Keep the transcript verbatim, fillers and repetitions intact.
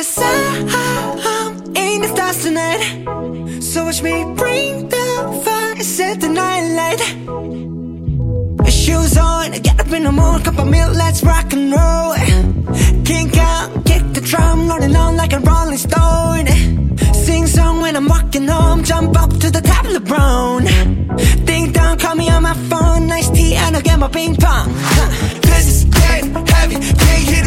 Cause I'm in the stars tonight. So watch me bring the fire, set the night light. Shoes on, get up in the morning, cup of milk, let's rock and roll. Kink out, kick the drum, rolling on like a rolling stone. Sing song when I'm walking home, jump up to the top of the brown. Ding dong, call me on my phone, nice tea and I'll get my ping pong. This is getting heavy, can't hear